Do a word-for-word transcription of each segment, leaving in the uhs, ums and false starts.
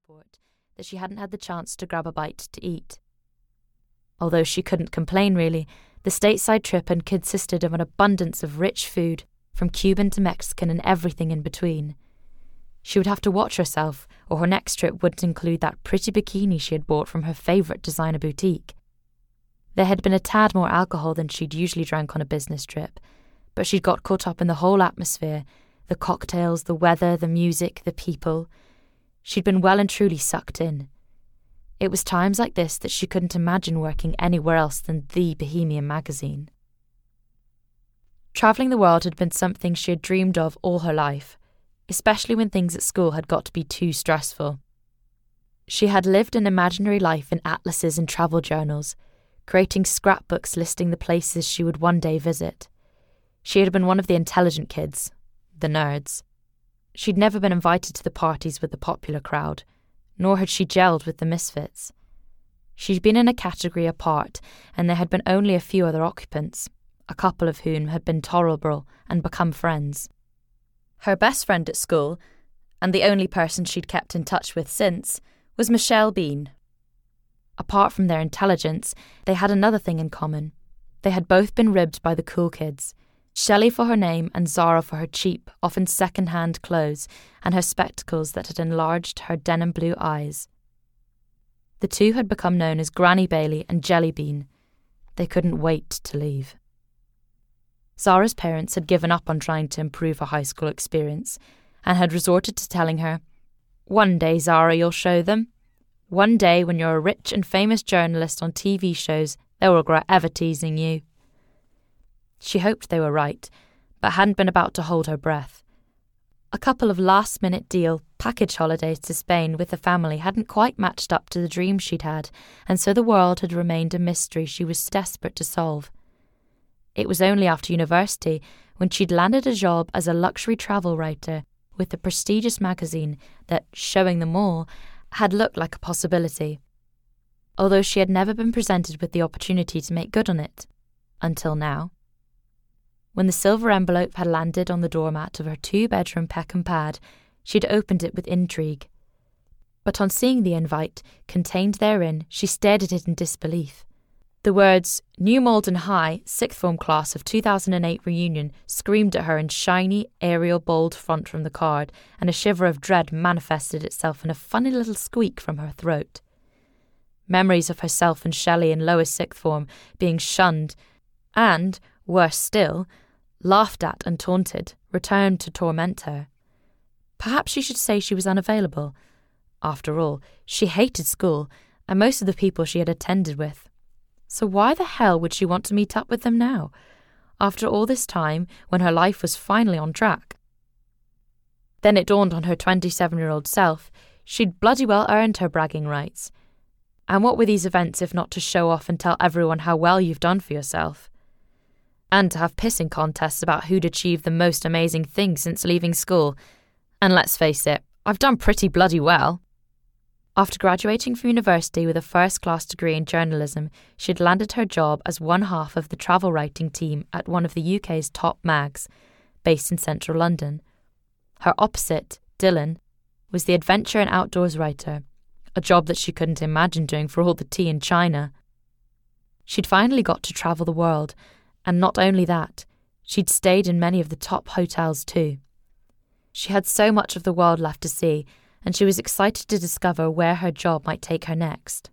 airport that she hadn't had the chance to grab a bite to eat. Although she couldn't complain really, the stateside trip had consisted of an abundance of rich food, from Cuban to Mexican and everything in between. She would have to watch herself, or her next trip wouldn't include that pretty bikini she had bought from her favourite designer boutique. There had been a tad more alcohol than she'd usually drank on a business trip, but she'd got caught up in the whole atmosphere, the cocktails, the weather, the music, the people. She'd been well and truly sucked in. It was times like this that she couldn't imagine working anywhere else than the Bohemian magazine. Travelling the world had been something she had dreamed of all her life, especially when things at school had got to be too stressful. She had lived an imaginary life in atlases and travel journals, creating scrapbooks listing the places she would one day visit. She had been one of the intelligent kids, the nerds. She'd never been invited to the parties with the popular crowd, nor had she gelled with the misfits. She'd been in a category apart, and there had been only a few other occupants, a couple of whom had been tolerable and become friends. Her best friend at school, and the only person she'd kept in touch with since, was Michelle Bean. Apart from their intelligence, they had another thing in common. They had both been ribbed by the cool kids, Shelley for her name and Zara for her cheap, often second-hand clothes and her spectacles that had enlarged her denim blue eyes. The two had become known as Granny Bailey and Jelly Bean. They couldn't wait to leave. Zara's parents had given up on trying to improve her high school experience and had resorted to telling her, "One day, Zara, you'll show them. One day, when you're a rich and famous journalist on T V shows, they will regret ever teasing you." She hoped they were right, but hadn't been about to hold her breath. A couple of last-minute deal package holidays to Spain with the family hadn't quite matched up to the dreams she'd had, and so the world had remained a mystery she was desperate to solve. It was only after university, when she'd landed a job as a luxury travel writer with the prestigious magazine, that Showing Them All had looked like a possibility, although she had never been presented with the opportunity to make good on it, until now. When the silver envelope had landed on the doormat of her two-bedroom Peckham pad, she'd opened it with intrigue. But on seeing the invite contained therein, she stared at it in disbelief. The words, "New Malden High, sixth form class of two thousand eight reunion," screamed at her in shiny, aerial, bold font from the card, and a shiver of dread manifested itself in a funny little squeak from her throat. Memories of herself and Shelley in lower sixth form being shunned and, worse still, laughed at and taunted returned to torment her. Perhaps she should say she was unavailable. After all, she hated school and most of the people she had attended with. So why the hell would she want to meet up with them now, after all this time when her life was finally on track? Then it dawned on her twenty-seven-year-old self, she'd bloody well earned her bragging rights. And what were these events if not to show off and tell everyone how well you've done for yourself? And to have pissing contests about who'd achieved the most amazing thing since leaving school. And let's face it, I've done pretty bloody well. After graduating from university with a first-class degree in journalism, she'd landed her job as one half of the travel writing team at one of the U K's top mags, based in central London. Her opposite, Dylan, was the adventure and outdoors writer, a job that she couldn't imagine doing for all the tea in China. She'd finally got to travel the world, and not only that, she'd stayed in many of the top hotels too. She had so much of the world left to see, and she was excited to discover where her job might take her next.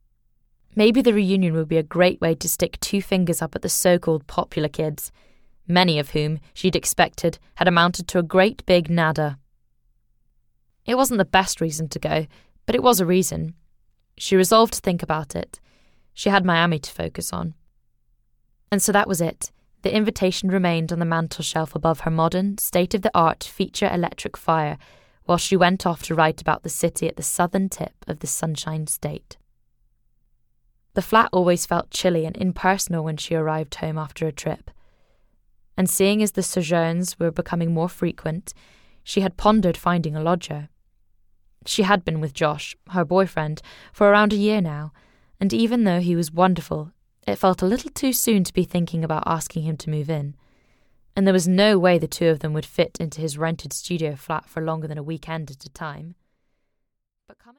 Maybe the reunion would be a great way to stick two fingers up at the so-called popular kids, many of whom, she'd expected, had amounted to a great big nada. It wasn't the best reason to go, but it was a reason. She resolved to think about it. She had Miami to focus on. And so that was it. The invitation remained on the mantelshelf above her modern, state-of-the-art feature electric fire, while she went off to write about the city at the southern tip of the Sunshine State. The flat always felt chilly and impersonal when she arrived home after a trip. And seeing as the sojourns were becoming more frequent, she had pondered finding a lodger. She had been with Josh, her boyfriend, for around a year now, and even though he was wonderful, it felt a little too soon to be thinking about asking him to move in. And there was no way the two of them would fit into his rented studio flat for longer than a weekend at a time. But coming